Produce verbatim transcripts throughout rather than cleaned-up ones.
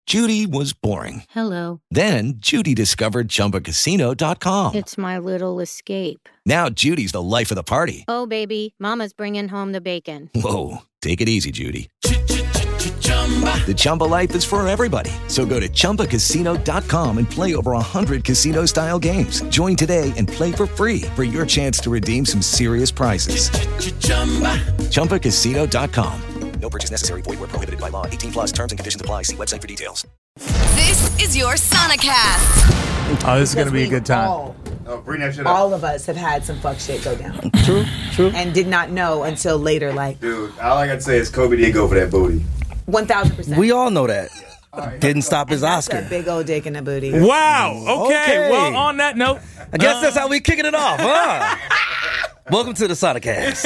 Judy was boring. Hello. Then Judy discovered Chumba Casino dot com. It's my little escape. Now Judy's the life of the party. Oh, baby, mama's bringing home the bacon. Whoa, take it easy, Judy. The Chumba life is for everybody. So go to Chumba Casino dot com and play over one hundred casino-style games. Join today and play for free for your chance to redeem some serious prizes. Chumba Casino dot com. No purchase necessary. Void where prohibited by law. eighteen plus terms and conditions apply. See website for details. This is your Sonicast. Oh, this is going to be a good time. All, Oh, bring that shit up. all of us have had some fuck shit go down. True, true. And did not know until later, like, Dude, all I gotta say is Kobe did go for that booty. one thousand percent. We all know that. Didn't stop his That's Oscar. a big old dick in the booty. Wow. Okay. Okay. Well, on that note, I guess that's how we kicking it off, huh? Welcome to the Sonicast.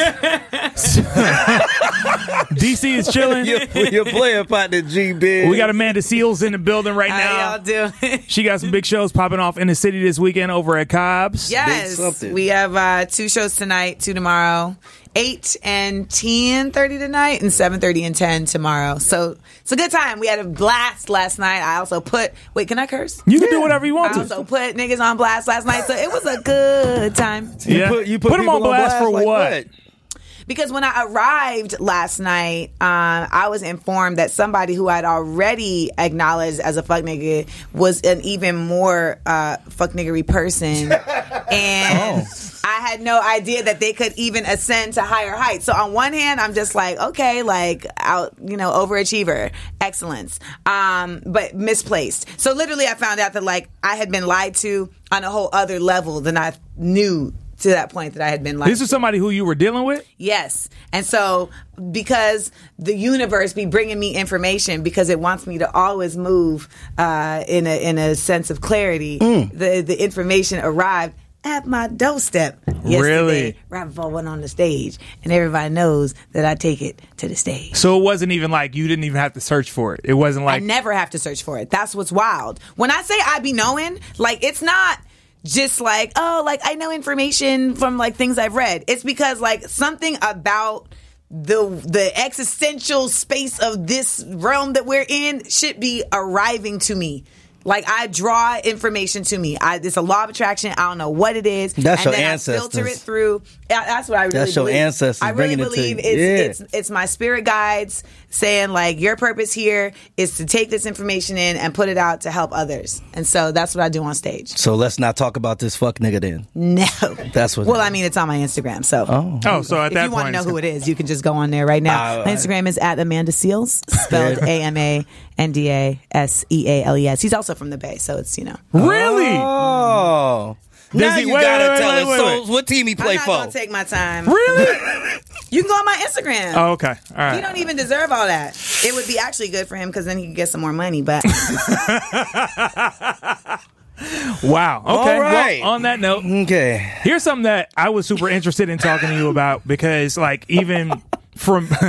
D C is chilling. your, your player partner, G Big. We got Amanda Seals in the building right How now. y'all doing? She got some big shows popping off in the city this weekend over at Cobb's. Yes, something. we have uh, two shows tonight, two tomorrow, eight and ten thirty tonight, and seven thirty and ten tomorrow. So it's a good time. We had a blast last night. I also put wait, can I curse? You can do whatever you want I to. also put niggas on blast last night, so it was a good time. You Yeah. put, you put, Put 'em people on blast for like what? Because when I arrived last night, um, I was informed that somebody who I'd already acknowledged as a fuck nigga was an even more uh, fuck niggery person. And I had no idea that they could even ascend to higher heights. So on one hand, I'm just like, okay, like, out, you know, overachiever, excellence, um, but misplaced. So literally I found out that, like, I had been lied to on a whole other level than I knew to that point that I had been lied This is somebody who you were dealing with? Yes. And so because the universe be bringing me information because it wants me to always move uh, in a in a sense of clarity, the the information arrived at my doorstep yesterday, Really? right before I went on the stage. And everybody knows that I take it to the stage. So it wasn't even like you didn't even have to search for it. It wasn't I like never have to search for it. That's what's wild. When I say I be knowing, like, it's not just like, oh, like, I know information from, like, things I've read. It's because, like, something about the the existential space of this realm that we're in should be arriving to me. Like, I draw information to me. I, it's a law of attraction. I don't know what it is. That's and your then ancestors. I filter it through. Yeah, that's what I really That's your believe. ancestors I really bringing it to believe you. it's, Yeah. it's it's my spirit guides saying, like, your purpose here is to take this information in and put it out to help others. And so that's what I do on stage. So let's not talk about this fuck nigga then. No. That's what. Well, I mean, it's on my Instagram. So Oh. Oh, so at if that you want to point know it's- who it is, you can just go on there right now. Uh, My Instagram is at Amanda Seals, spelled A M A N D A S E A L E S. He's also from the Bay, so it's, you know. Really? Oh. Does Now he- you wait, gotta wait, wait, tell wait, us. wait, So wait. what team he play I'm not for? going to take my time. Really? You can go on my Instagram. Oh, okay. All right. He don't even deserve all that. It would be actually good for him because then he could get some more money. But Wow. Okay. All right. Well, on that note, Okay. here's something that I was super interested in talking to you about because, like, even from yo,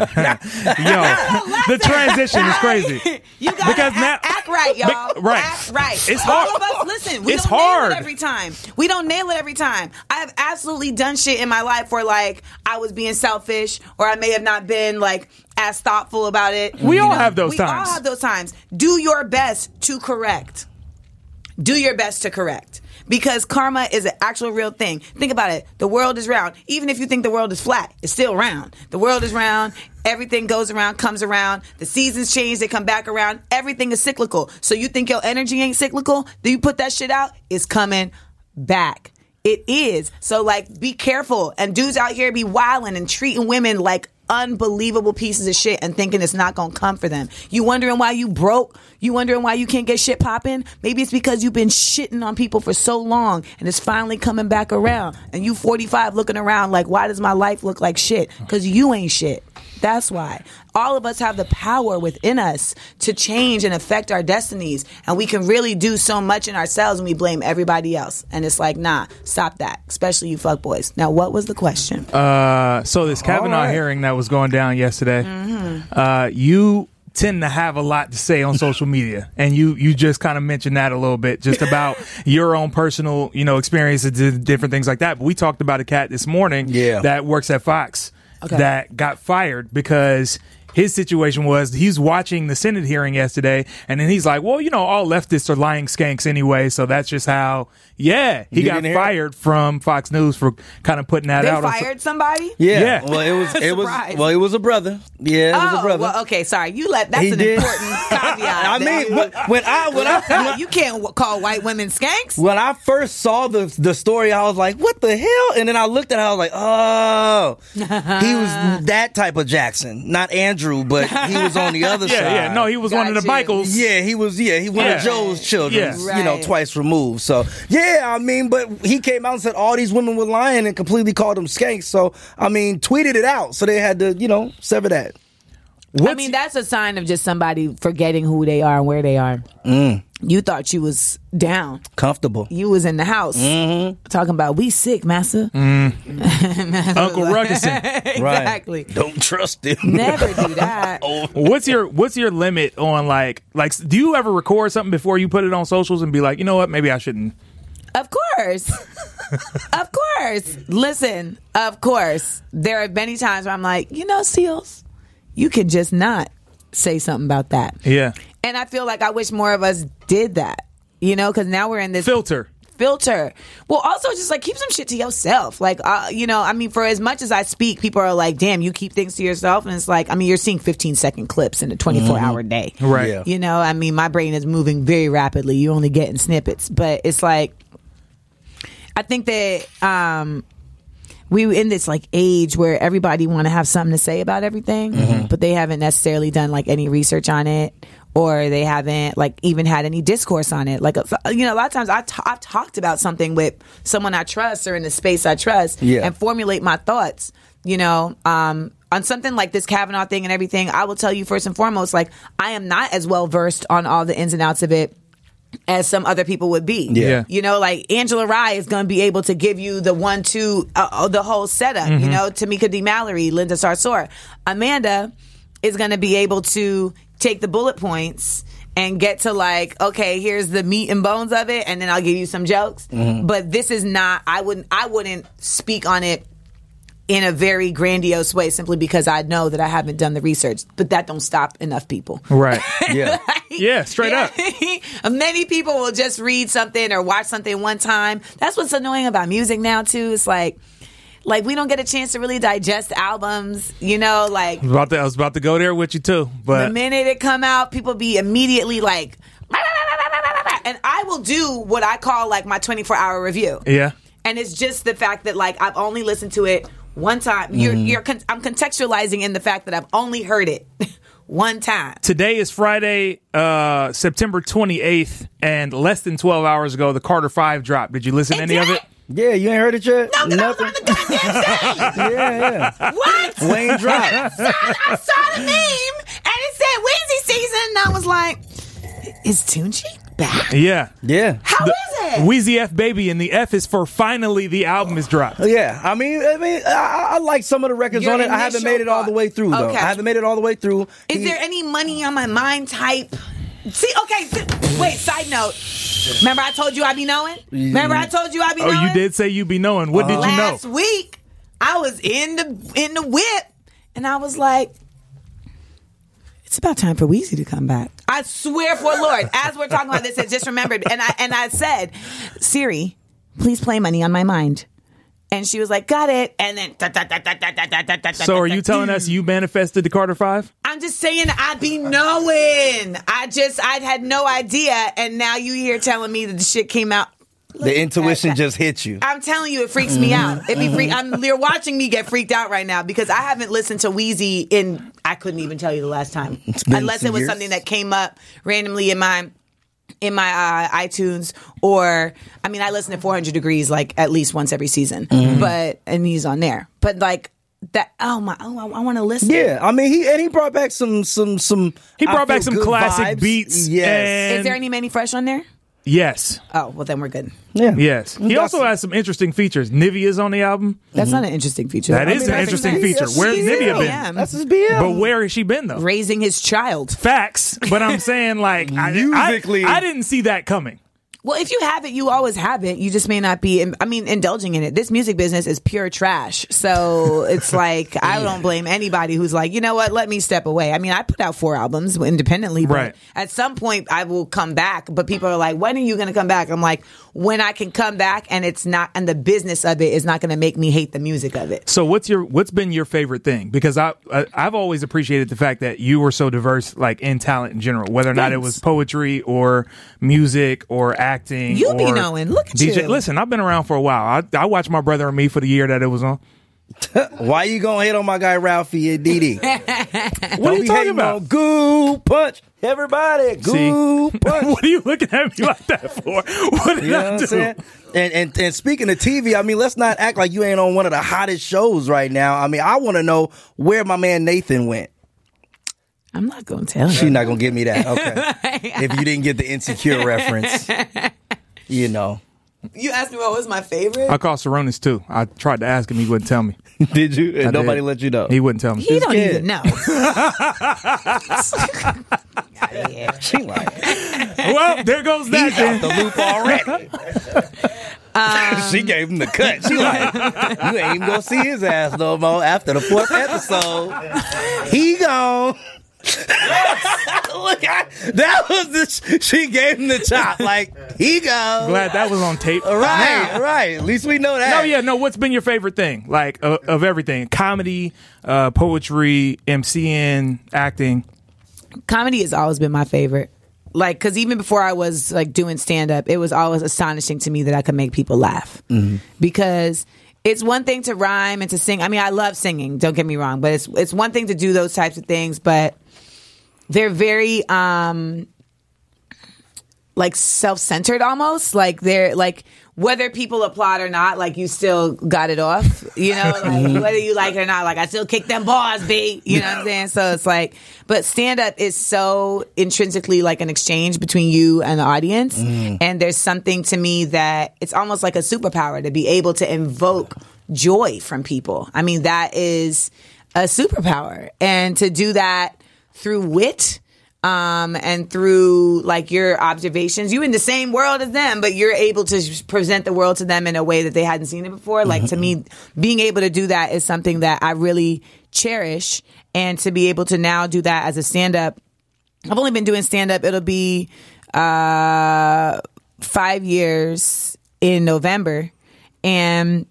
the transition is crazy. you gotta Because act, now- act right, y'all. Be- right. Act right. It's All hard. of us, listen, we It's don't hard. nail it every time. We don't nail it every time. I have absolutely done shit in my life where, like, I was being selfish or I may have not been, like, as thoughtful about it. We You all know, have those we times. all have those times. Do your best to correct. Do your best to correct. Because karma is an actual real thing. Think about it. The world is round. Even if you think the world is flat, it's still round. The world is round. Everything goes around, comes around. The seasons change, they come back around. Everything is cyclical. So you think your energy ain't cyclical? Do you put that shit out? It's coming back. It is. So, like, be careful. And dudes out here be wilding and treating women like unbelievable pieces of shit and thinking it's not gonna come for them. You wondering why you broke? You wondering why you can't get shit popping? Maybe it's because you've been shitting on people for so long and it's finally coming back around. And you forty-five looking around like, why does my life look like shit? Because you ain't shit. That's why. All of us have the power within us to change and affect our destinies. And we can really do so much in ourselves when we blame everybody else. And it's like, nah, stop that. Especially you fuckboys. Now, what was the question? Uh, so this Kavanaugh right. hearing that was going down yesterday, Mm-hmm. uh, you tend to have a lot to say on social media, and you you just kind of mentioned that a little bit, just about your own personal, you know, experiences and different things like that. But we talked about a cat this morning Yeah. that works at Fox Okay. that got fired because his situation was he's watching the Senate hearing yesterday, and then he's like, well, you know, all leftists are lying skanks anyway, so that's just how, yeah, he You got didn't hear fired from Fox News for kind of putting that They out. fired somebody? Yeah. Yeah. Well, it was it was Surprise. well, it was a brother. Yeah, it was Oh, a brother. well, okay, sorry. You let that's He an did. important caveat. I there. mean, when when I when I when I, you can't w- call white women skanks. when I first saw the the story, I was like, "What the hell?" And then I looked at it, I was like, "Oh, he was that type of Jackson, not Andrew, but he was on the other yeah, side." yeah, no, he was one of the Got you. Michaels. Yeah, he was. Yeah, he one Yeah. of Joe's children. Yeah. You know, Right. twice removed. So yeah, I mean, but he came out and said all these women were lying and completely called them skanks. So I mean, tweeted it out. So they had to, you know, sever that. What's, I mean, that's a sign of just somebody forgetting who they are and where they are. Mm. You thought you was down. Comfortable. You was in the house Mm-hmm. talking about we sick, massa. Uncle Ruckerson. Exactly. Don't trust him. Never do that. What's your what's your limit on like like do you ever record something before you put it on socials and be like, you know what, maybe I shouldn't? Of course. Of course. Listen, of course. There are many times where I'm like, you know, Seals, you can just not say something about that. Yeah. And I feel like I wish more of us did that, you know, because now we're in this Filter. filter. Well, also just like keep some shit to yourself. Like, uh, you know, I mean, for as much as I speak, people are like, damn, you keep things to yourself. And it's like, I mean, you're seeing fifteen second clips in a twenty-four hour day. Right. Yeah. You know, I mean, my brain is moving very rapidly. You're only getting snippets, but it's like, I think that um, we in this like age where everybody want to have something to say about everything, but they haven't necessarily done like any research on it, or they haven't like even had any discourse on it. Like, you know, a lot of times I t- I've talked about something with someone I trust or in a space I trust, Yeah. and formulate my thoughts. You know, um, on something like this Kavanaugh thing and everything, I will tell you first and foremost, like I am not as well versed on all the ins and outs of it as some other people would be. Yeah. You know, like Angela Rye is going to be able to give you the one, two, uh, the whole setup. You know, Tamika D. Mallory, Linda Sarsour. Amanda is going to be able to take the bullet points and get to like, okay, here's the meat and bones of it, and then I'll give you some jokes. But this is not, I wouldn't, I wouldn't speak on it in a very grandiose way simply because I know that I haven't done the research. But that don't stop enough people. Right. Yeah. Yeah, straight up. Many people will just read something or watch something one time. That's what's annoying about music now too. It's like, like we don't get a chance to really digest albums. You know, like I was about to, I was about to go there with you too, but the minute it come out, people be immediately like, and I will do what I call like my twenty-four hour review. yeah. And it's just the fact that like I've only listened to it one time. You're, you're con- I'm contextualizing in the fact that I've only heard it one time. Today is Friday, uh, September twenty-eighth, and less than twelve hours ago, the Carter five dropped. Did you listen to It any of did? it? Yeah, you ain't heard it yet? No, 'cause I was Nothing. on the goddamn stage. Yeah, yeah. What? Wayne dropped. I saw the meme and it said Weezy season, and I was like, "Is Tunchi back? Yeah. Yeah. How is it?" Wheezy F Baby, and the F is for finally the album is dropped. Yeah, I mean, I mean, I, I like some of the records Your on it. I haven't initial made it all the way through though. Okay. I haven't made it all the way through. Is He- there any money on my mind type? See, okay, th- wait, side note. Remember I told you I be knowing? Remember I told you I be Oh, knowing? you did say you be knowing. What did you know? Last week, I was in the in the whip, and I was like, "It's about time for Weezy to come back." I swear for Lord, as we're talking about this, I just remembered, and I and I said, "Siri, please play Money on My Mind," and she was like, "Got it," and then. da, da, da, da, da, da, da, da, da, So are you telling us you manifested the Carter five? I'm just saying I be knowing. I just I had no idea, and now you here telling me that the shit came out. the intuition just hit you. I'm telling you, it freaks me out. It be freak. I'm. You're watching me get freaked out right now because I haven't listened to Weezy in. I couldn't even tell you the last time, been unless some it was years. something that came up randomly in my in my uh, iTunes, or I mean, I listen to four hundred Degrees like at least once every season, but and he's on there. But like that. Oh my! Oh, I, I want to listen. Yeah, I mean, he and he brought back some some some. He I brought back feel some good classic vibes. beats. Yes. and- Is there any Manny Fresh on there? Yes. Oh, well then we're good. Yeah. Yes. He That's- also has some interesting features. Nivea's on the album. That's not an interesting feature. That I is mean, an that's interesting nice. feature. Where's She's Nivea B been? M. That's his B M. But where has she been though? Raising his child. Facts. But I'm saying like I, Musically. I, I didn't see that coming. Well, if you have it, you always have it. You just may not be, I mean, indulging in it. This music business is pure trash. So it's like, I don't blame anybody who's like, you know what, let me step away. I mean, I put out four albums independently, but right. at some point I will come back. But people are like, when are you going to come back? I'm like, when I can come back and it's not, and the business of it is not going to make me hate the music of it. So what's your, what's been your favorite thing? Because I, I I've always appreciated the fact that you were so diverse, like in talent in general, whether or not Thanks. it was poetry or music or acting. You or be knowing. Look at D J. you. Listen, I've been around for a while. I, I watched My Brother and Me for the year that it was on. Why you gonna hit on my guy Ralphie and Didi? What are you talking about? Goo punch, everybody. Goo See? punch. What are you looking at me like that for? What did You know I what I'm do? saying? And, and and speaking of T V, I mean, let's not act like you ain't on one of the hottest shows right now. I mean, I want to know where my man Nathan went. I'm not going to tell you. She's not gonna give me that. Okay. If you didn't get the Insecure reference, you know. You asked me what was my favorite? I called Saronis too. I tried to ask him, he wouldn't tell me. Did you? And I nobody did. let you know. He wouldn't tell me. He don't kid. even know. She like, Well, there goes that. he's out the loop already. She gave him the cut. She like, you ain't even gonna see his ass no more after the fourth episode. He gone. Look, I, that was the. She gave him the chop. Like, he gone. Glad that was on tape. Right, Now- right. At least we know that. No, yeah, no. What's been your favorite thing, like uh, of everything? Comedy, uh, poetry, MCing, acting. Comedy has always been my favorite. Like, because even before I was like doing stand up, it was always astonishing to me that I could make people laugh. Mm-hmm. Because it's one thing to rhyme and to sing. I mean, I love singing. Don't get me wrong, but it's it's one thing to do those types of things. But they're very um, like self-centered almost. Like they're like whether people applaud or not, like you still got it off. You know, like whether you like it or not, like I still kick them bars, B. You know what I'm saying? So it's like, but stand-up is so intrinsically like an exchange between you and the audience. Mm. And there's something to me that it's almost like a superpower to be able to invoke joy from people. I mean, that is a superpower. And to do that through wit, Um, and through like your observations, you in the same world as them, but you're able to present the world to them in a way that they hadn't seen it before. Like to me, being able to do that is something that I really cherish, and to be able to now do that as a stand-up. I've only been doing stand-up. It'll be uh, five years in November, and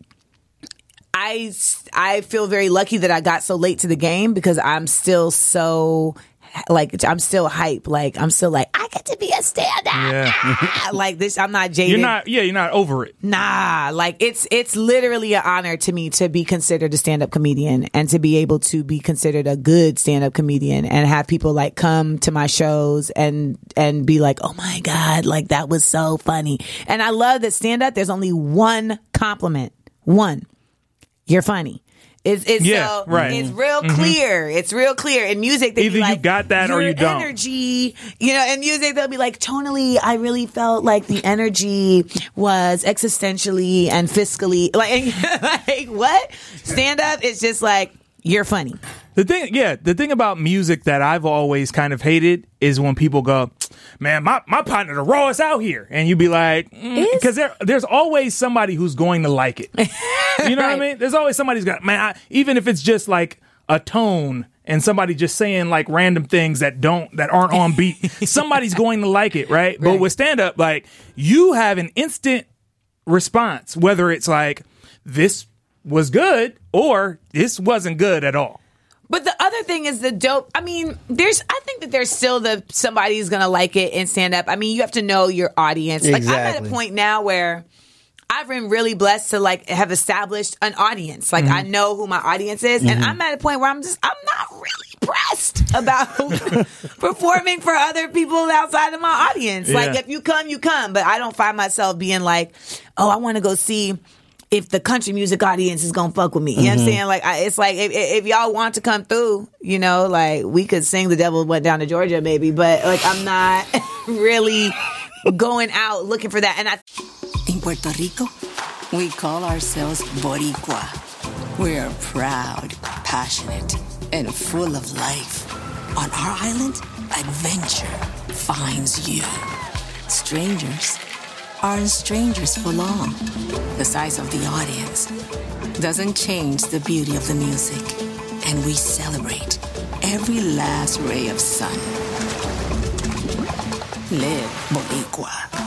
I I feel very lucky that I got so late to the game because I'm still so. Like I'm still hype. Like I'm still like I get to be a stand-up. Yeah. Ah! Like this, I'm not jaded. You're not. Yeah, you're not over it. Nah, like it's it's literally an honor to me to be considered a stand-up comedian and to be able to be considered a good stand-up comedian and have people like come to my shows and and be like, oh my God, like that was so funny. And I love that stand-up. There's only one compliment. One, you're funny. It's it's Yeah, so, right. It's real clear. It's real clear. In music, they Either be you like, got that or your you don't. energy, you know. In music, they'll be like, tonally, I really felt like the energy was existentially and fiscally like, like what? Stand up is just like you're funny. The thing, yeah, the thing about music that I've always kind of hated is when people go, man, my, my partner, the rawest out here. And you be like, because mm, there, there's always somebody who's going to like it. You know Right. what I mean? There's always somebody who's got, man, I, even if it's just like a tone and somebody just saying like random things that don't, that aren't on beat, somebody's going to like it, right? But Right. with stand up, like you have an instant response, whether it's like, this was good or this wasn't good at all. But the other thing is the dope. I mean, there's. I think that there's still the somebody's gonna like it in stand up. I mean, you have to know your audience. Like I'm at Exactly. a point now where I've been really blessed to like have established an audience. Like I know who my audience is, and I'm at a point where I'm just I'm not really pressed about performing for other people outside of my audience. Like Yeah. if you come, you come. But I don't find myself being like, oh, I want to go see if the country music audience is gonna fuck with me. You know what I'm saying? Like, I, it's like, if, if y'all want to come through, you know, like, we could sing The Devil Went Down to Georgia, maybe, but, like, I'm not really going out looking for that. And I... In Puerto Rico, we call ourselves Boricua. We're proud, passionate, and full of life. On our island, adventure finds you. Strangers, aren't strangers for long. The size of the audience doesn't change the beauty of the music. And we celebrate every last ray of sun. Live Boricua.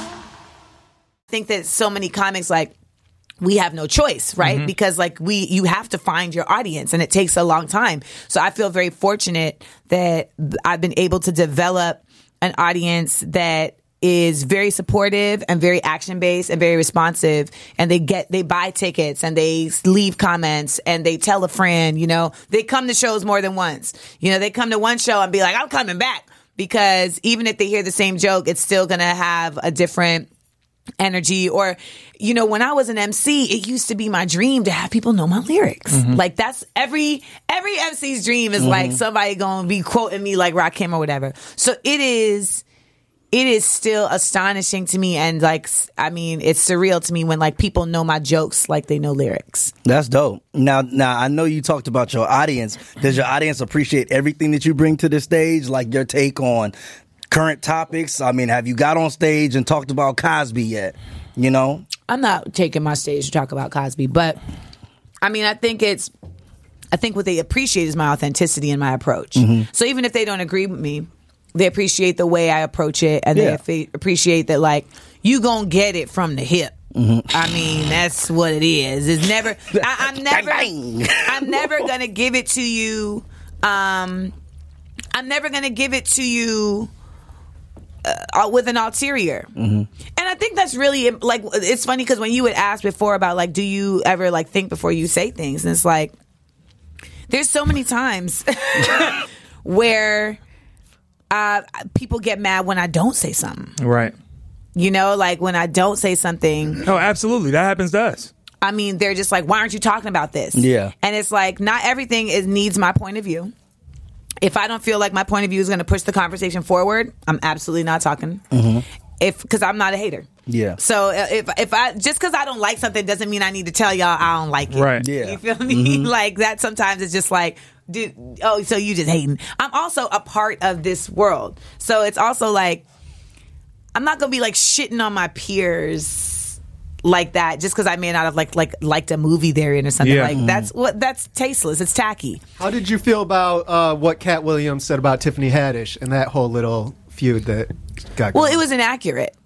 I think that so many comics, like, we have no choice, right? Mm-hmm. Because like we, you have to find your audience and it takes a long time. So I feel very fortunate that I've been able to develop an audience that is very supportive and very action based and very responsive. And they get, they buy tickets and they leave comments and they tell a friend, you know, they come to shows more than once. You know, they come to one show and be like, I'm coming back, because even if they hear the same joke, it's still going to have a different energy. Or, you know, when I was an M C, it used to be my dream to have people know my lyrics. Mm-hmm. Like that's every every M C's dream is mm-hmm. like somebody gonna be quoting me like Rakim or whatever. So it is it is still astonishing to me, and like I mean it's surreal to me when like people know my jokes like they know lyrics. That's dope. Now now I know you talked about your audience. Does your audience appreciate everything that you bring to the stage? Like your take on current topics? I mean, have you got on stage and talked about Cosby yet? You know? I'm not taking my stage to talk about Cosby, but I mean, I think it's, I think what they appreciate is my authenticity and my approach. Mm-hmm. So even if they don't agree with me, they appreciate the way I approach it, and yeah. they appreciate that, like, you gonna get it from the hip. Mm-hmm. I mean, that's what it is. It's never, I, I'm never, I'm never gonna give it to you. Um, I'm never gonna give it to you Uh, with an ulterior. Mm-hmm. And I think that's really, like, it's funny because when you would ask before about like, do you ever like think before you say things, and it's like there's so many times where uh, people get mad when I don't say something, right? You know, like when I don't say something. Oh, absolutely, that happens to us. I mean, they're just like, why aren't you talking about this? Yeah. And it's like, not everything is needs my point of view. If I don't feel like my point of view is going to push the conversation forward, I'm absolutely not talking. Mm-hmm. If because I'm not a hater. Yeah. So if if I just because I don't like something doesn't mean I need to tell y'all I don't like it. Right. Yeah. You feel me? Mm-hmm. Like that sometimes it's just like, dude, oh, so you just hating. I'm also a part of this world. So it's also like, I'm not going to be like shitting on my peers like that just because I may not have like like liked a movie they're in or something. Yeah. Like mm. that's what that's tasteless. It's tacky. How did you feel about uh, what Cat Williams said about Tiffany Haddish and that whole little feud that got going? Well, it was inaccurate.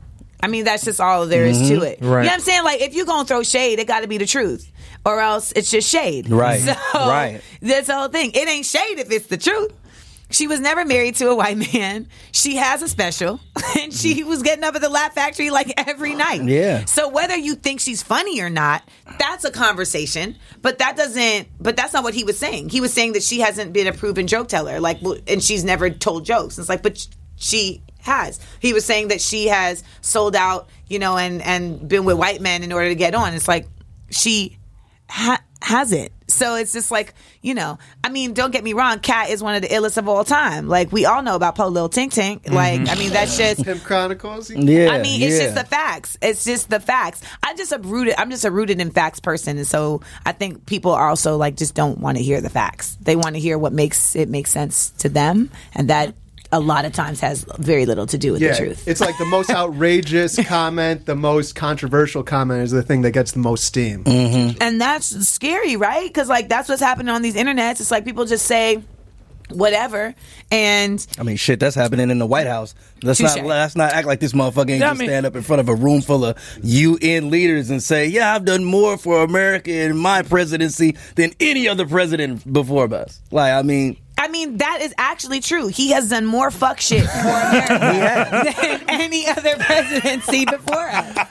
I mean, that's just all there is mm-hmm. to it. Right. You know what I'm saying? Like, if you're going to throw shade, it got to be the truth. Or else it's just shade. Right. So, right. That's the whole thing. It ain't shade if it's the truth. She was never married to a white man. She has a special. And she was getting up at the Laugh Factory like every night. Yeah. So whether you think she's funny or not, that's a conversation. But that doesn't, but that's not what he was saying. He was saying that she hasn't been a proven joke teller. Like, and she's never told jokes. It's like, but she has. He was saying that she has sold out, you know, and, and been with white men in order to get on. It's like, she ha- hasn't. So it's just like, you know, I mean, don't get me wrong, Cat is one of the illest of all time. Like, we all know about Po Lil Tink Tink. Like, mm-hmm. I mean, that's just Pimp Chronicles. Yeah, I mean, it's yeah. just the facts. It's just the facts. I just a rooted. I'm just a rooted in facts person, and so I think people are also like just don't want to hear the facts. They want to hear what makes it make sense to them, and that a lot of times has very little to do with yeah, the truth. It's like the most outrageous comment, the most controversial comment is the thing that gets the most steam. Mm-hmm. And that's scary, right? Because like that's what's happening on these internets. It's like people just say whatever, and I mean, shit, that's happening in the White House. Let's Touché. not let's not act like this motherfucker ain't Yeah, just I mean- stand up in front of a room full of U N leaders and say, "Yeah, I've done more for America in my presidency than any other president before us." Like, I mean. I mean, that is actually true. He has done more fuck shit for America than any other presidency before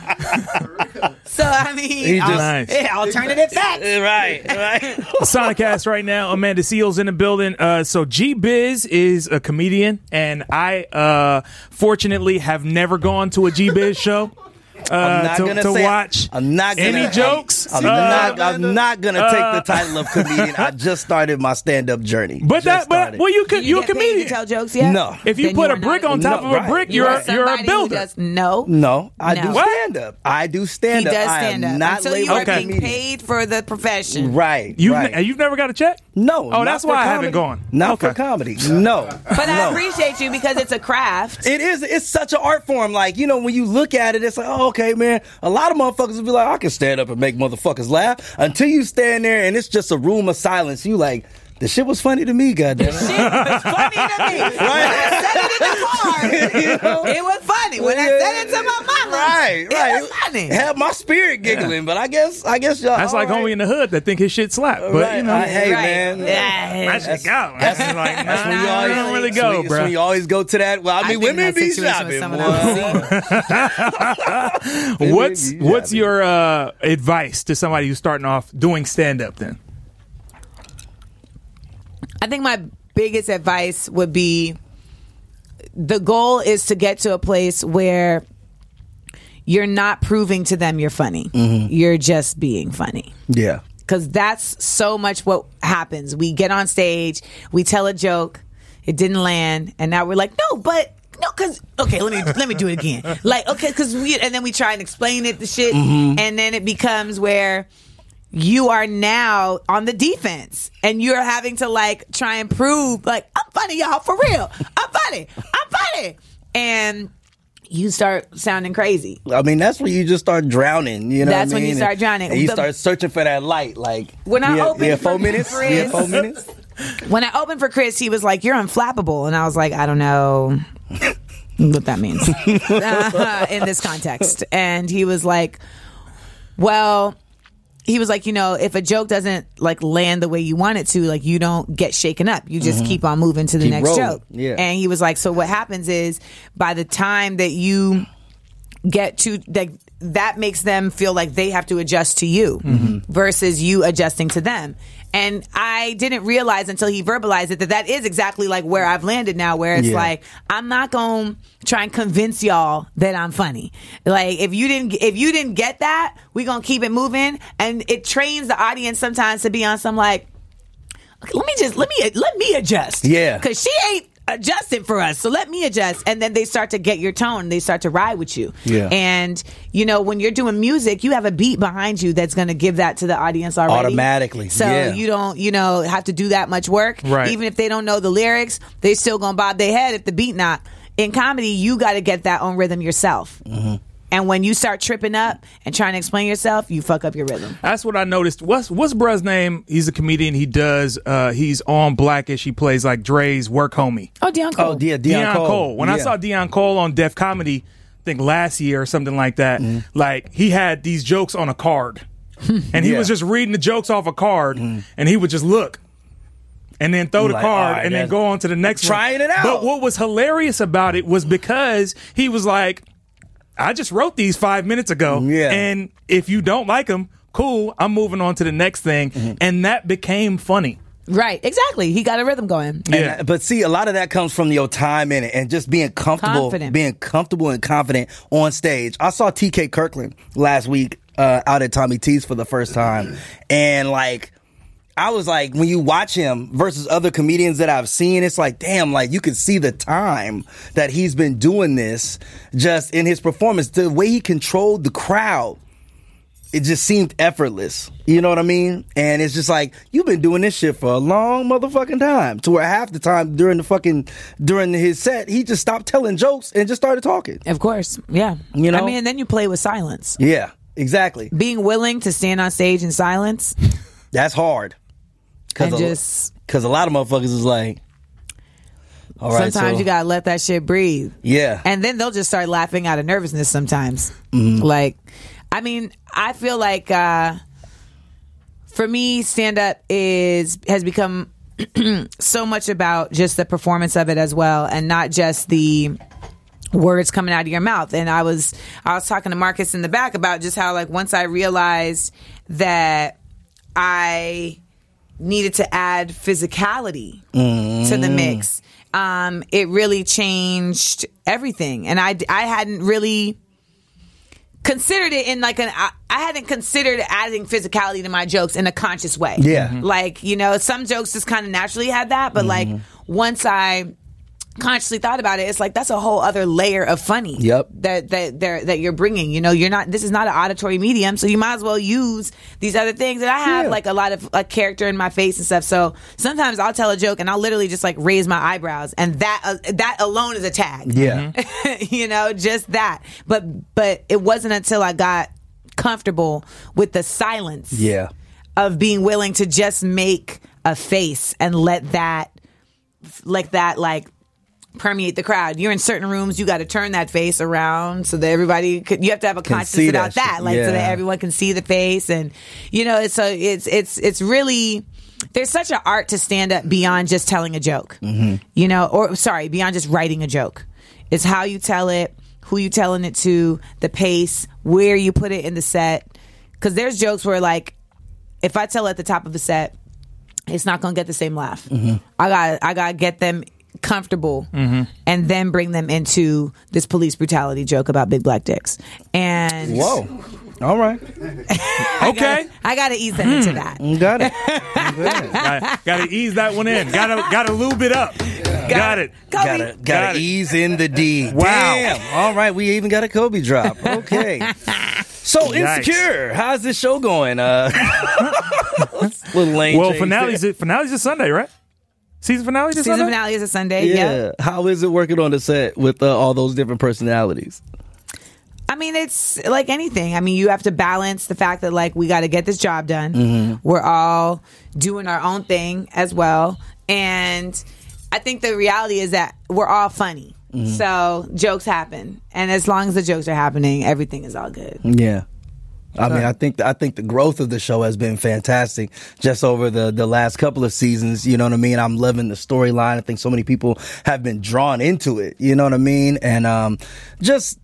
us. So, I mean, He just- al- Nice. yeah, alternative facts. Right, right. Sonicast right now. Amanda Seals in the building. Uh, so G-Biz is a comedian, and I uh, fortunately have never gone to a G-Biz show. Uh, I'm not to, gonna to say watch I'm not gonna, any jokes. I'm, Uh, not. I'm not gonna uh, take the title of comedian. I just started my stand-up journey. But Just that, but started. well, you could, Do you a you get paid comedian. to tell jokes yet? No. If you Then put you a are brick not- on top No, of a right. brick, You you're are a, you're a somebody who builder. does- no. No, I No. do What? stand-up. I do He stand-up. does I stand am up not until labeled you are a Okay. being comedian. paid for the profession. Right, You've, right. ne- you've never got a check? No. Oh, that's why I haven't gone. Not Okay. for comedy. No. But I No. appreciate you because it's a craft. It is. It's such an art form. Like, you know, when you look at it, it's like, oh, okay, man. A lot of motherfuckers will be like, I can stand up and make motherfuckers laugh. Until you stand there and it's just a room of silence. You like, the shit was funny to me, goddamn. Shit was funny to me. When I said it in the car, You know? it was funny. When I said it to my mama, Right, it right. was funny. Had my spirit giggling, but I guess, I guess y'all. That's like all right. homie in the hood that think his shit slap. But, Right. you know. I- hey, Right. man. Yeah. that shit go. That's like, That's when you nah, always I don't really that's go, when, that's bro. when you always go to that. Well, I mean, I've been in women that be situation with shopping, someone boy. I've seen. What's Maybe, what's yeah. your uh, advice to somebody who's starting off doing stand up then? I think my biggest advice would be the goal is to get to a place where you're not proving to them you're funny. You're just being funny. Yeah. Because that's so much what happens. We get on stage, we tell a joke, it didn't land, and now we're like, no, but no, because okay, let me let me do it again. Like, okay, because we and then we try and explain it, the shit, and then it becomes where you are now on the defense, and you're having to like try and prove, like, I'm funny, y'all, for real. I'm funny. I'm funny, and you start sounding crazy. I mean, that's when you just start drowning. You know, That's what I when you mean? start drowning. and you The- start searching for that light. Like When I yeah, opened yeah, for four minutes, Chris- yeah, four minutes. When I opened for Chris, he was like, "You're unflappable," and I was like, "I don't know what that means uh, in this context." And he was like, "Well." He was like, you know, if a joke doesn't like land the way you want it to, like you don't get shaken up. You just keep on moving to the Keep next rolling. joke. Yeah. And he was like, so what happens is by the time that you get to like that makes them feel like they have to adjust to you versus you adjusting to them. And I didn't realize until he verbalized it that that is exactly like where I've landed now, where it's Yeah. like, I'm not going to try and convince y'all that I'm funny. Like if you didn't, if you didn't get that, we going to keep it moving. And it trains the audience sometimes to be on some like, okay, let me just, let me, let me adjust. Yeah. Cause she ain't adjusting for us. So let me adjust. And then they start to get your tone. They start to ride with you. Yeah. And, you know, when you're doing music, you have a beat behind you that's going to give that to the audience already. Automatically, So yeah. you don't, you know, have to do that much work. Right. Even if they don't know the lyrics, they still going to bob their head if the beat not. In comedy, you got to get that on rhythm yourself. Mm-hmm. And when you start tripping up and trying to explain yourself, you fuck up your rhythm. That's what I noticed. What's what's bruh's name? He's a comedian. He does. Uh, he's on Blackish. He plays like Dre's work homie. Oh, Deion Cole. Oh, yeah, Deion, Deion Cole. Cole. When I Yeah. saw Deion Cole on Def Comedy, I think last year or something like that, like he had these jokes on a card, and he Yeah. was just reading the jokes off a card, and he would just look. And then throw the Like, card all right, and then that's- go on to the next Trying one. it out. But what was hilarious about it was because he was like, I just wrote these five minutes ago. Yeah. And if you don't like them, cool, I'm moving on to the next thing. Mm-hmm. And that became funny. Right. Exactly. He got a rhythm going. And, Yeah. uh, but see, a lot of that comes from your time in it and just being comfortable, Confident. being comfortable and confident on stage. I saw T K Kirkland last week uh, out at Tommy T's for the first time, and like. I was like, when you watch him versus other comedians that I've seen, it's like, damn, like you can see the time that he's been doing this just in his performance. The way he controlled the crowd, it just seemed effortless. You know what I mean? And it's just like, you've been doing this shit for a long motherfucking time. To where half the time during the fucking, during his set, he just stopped telling jokes and just started talking. Of course. Yeah. You know? I mean, and then you play with silence. Yeah, exactly. Being willing to stand on stage in silence. That's hard. And a, just- Cause a lot of motherfuckers is like, all right, Sometimes so- you gotta let that shit breathe. Yeah. And then they'll just start laughing out of nervousness sometimes. Mm-hmm. Like, I mean, I feel like uh, for me, stand up is has become so much about just the performance of it as well, and not just the words coming out of your mouth. And I was I was talking to Marcus in the back about just how like once I realized that I needed to add physicality to the mix, um, it really changed everything. And I, I hadn't really considered it in like an I, I hadn't considered adding physicality to my jokes in a conscious way. Yeah. Mhm. Like, you know, some jokes just kind of naturally had that, but like once I consciously thought about it, it's like that's a whole other layer of funny. Yep. That that that that you're bringing. You know, you're not. This is not an auditory medium, so you might as well use these other things. And I have Yeah. like a lot of like character in my face and stuff. So sometimes I'll tell a joke and I'll literally just like raise my eyebrows, and that uh, that alone is a tag. Yeah. You know, just that. But but it wasn't until I got comfortable with the silence. Yeah. Of being willing to just make a face and let that, like that, like. permeate the crowd. You're in certain rooms, you got to turn that face around so that everybody could, you have to have a Can consciousness see about that that, shit. like Yeah. so that everyone can see the face. And you know, it's so it's it's it's really, there's such an art to stand up beyond just telling a joke. Mm-hmm. You know, or sorry, beyond just writing a joke. It's how you tell it, who you telling it to, the pace, where you put it in the set. Because there's jokes where like, if I tell at the top of a set, it's not gonna get the same laugh. Mm-hmm. I got I got to get them comfortable Mm-hmm. and then bring them into this police brutality joke about big black dicks. And Whoa. All right. Okay. I got to ease them into that. You got it. Got to ease that one in. Got to got to lube it up. Got it. Kobe. Gotta, Got gotta it. ease in the D. Wow. Damn. All right, we even got a Kobe drop. Okay. So Yikes. Insecure, how's this show going? Uh, little lane Well, change finale's there. finale's this Sunday, right? Season finale this Season Sunday. finale is a Sunday. Yeah. Yep. How is it working on the set with uh, all those different personalities? I mean, it's like anything. I mean, you have to balance the fact that like we got to get this job done. Mm-hmm. We're all doing our own thing as well, and I think the reality is that we're all funny. Mm-hmm. So jokes happen, and as long as the jokes are happening, everything is all good. Yeah. I mean, I think I think the growth of the show has been fantastic just over the, the last couple of seasons. You know what I mean? I'm loving the storyline. I think so many people have been drawn into it. You know what I mean? And um, just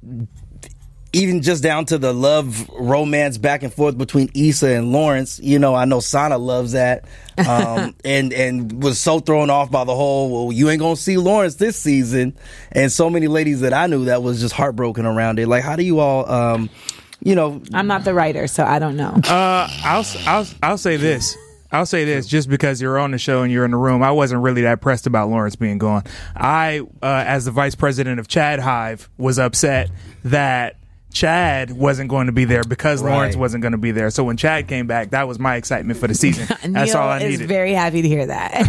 even just down to the love romance back and forth between Issa and Lawrence. You know, I know Sana loves that, um, and and was so thrown off by the whole, well, you ain't gonna see Lawrence this season. And so many ladies that I knew that was just heartbroken around it. Like, how do you all? Um, You know, I'm not the writer, so I don't know. Uh, I'll I'll I'll say this. I'll say this just because you're on the show and you're in the room. I wasn't really that pressed about Lawrence being gone. I, uh, as the vice president of Chad Hive, was upset that Chad wasn't going to be there because Right. Lawrence wasn't going to be there. So when Chad came back, that was my excitement for the season. That's Neil all I is needed. very happy to hear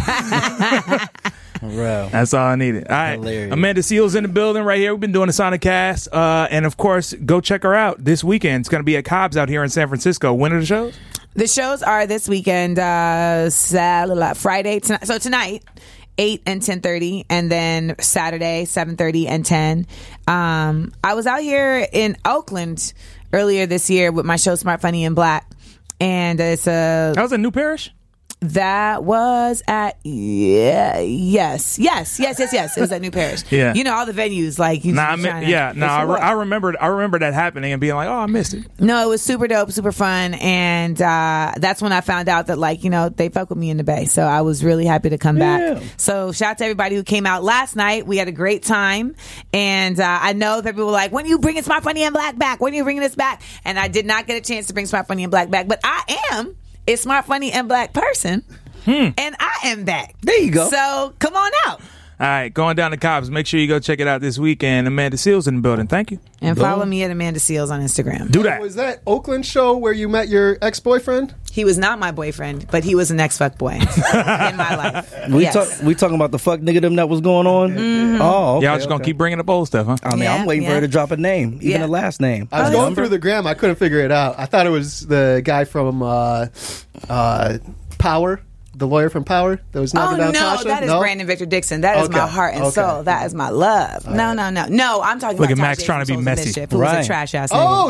that. Bro. That's all I needed. All right. Hilarious. Amanda Seals in the building right here. We've been doing the Sonic Cast. Uh, and of course, go check her out this weekend. It's going to be at Cobb's out here in San Francisco. When are the shows? The shows are this weekend, uh, Saturday, Friday, tonight. So tonight, eight and ten thirty, and then Saturday, seven thirty and ten. Um, I was out here in Oakland earlier this year with my show Smart, Funny, and Black. And it's a... That was in New Parish? That was at yeah yes yes yes yes yes it was at New Parish. Yeah. You know all the venues like you. Nah, I you mi- trying to- yeah, no, It's I, a re- lot. I remembered. I remember that happening and being like, "Oh, I missed it." No, it was super dope, super fun, and uh, that's when I found out that like you know they fuck with me in the Bay, so I was really happy to come Yeah. back. So shout out to everybody who came out last night. We had a great time, and uh, I know that people were like, "When are you bringing Smart, Funny, and Black back? When are you bringing this back?" And I did not get a chance to bring Smart, Funny, and Black back, but I am a Smart, Funny, and Black person. And I am back. There you go. So come on out. All right, going down to Cobb's. Make sure you go check it out this weekend. Amanda Seals in the building. Thank you. And Boom. follow me at Amanda Seals on Instagram. Do that. Was that Oakland show where you met your ex-boyfriend? He was not my boyfriend, but he was an ex-fuck boy in my life. We Yes. talk, we talking about the fuck nigga them that was going on. Oh, okay, Y'all just gonna okay. keep bringing up old stuff, huh? I mean, Yeah, I'm waiting for yeah. her to drop a name, even Yeah. a last name. I was Oh, going Remember? through the gram. I couldn't figure it out. I thought it was the guy from uh, uh, Power, the lawyer from Power that was Oh knocking no, down Tasha. that is no? Brandon Victor Dixon. That is my Okay, heart and okay. soul. That is my love. No, no, no, no. I'm talking Look about at Max Tasha trying to be from Souls of messy. Mischief, who was Right. a trash ass. Oh,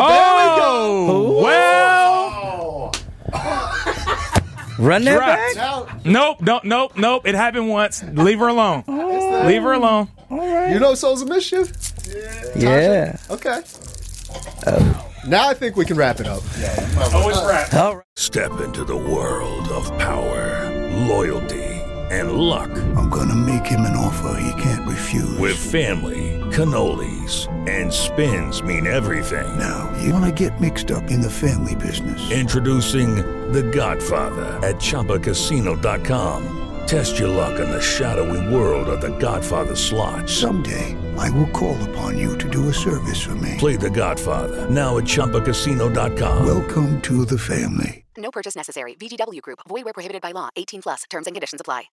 Oh, well, Run that Dropped. back. now nope, don't, nope, nope. It happened once. Leave her alone. Leave her alone. you know Souls of Mischief. Yeah. Okay. Now I think we can wrap it up. Oh, it's right. All right. Step into the world of power, loyalty, and luck. I'm gonna make him an offer he can't refuse. With family, cannolis, and spins mean everything. Now, you wanna get mixed up in the family business. Introducing The Godfather at Chumba Casino dot com. Test your luck in the shadowy world of The Godfather slot. Someday, I will call upon you to do a service for me. Play The Godfather, now at Chumba Casino dot com. Welcome to the family. No purchase necessary. V G W Group. Void where prohibited by law. eighteen plus. Terms and conditions apply.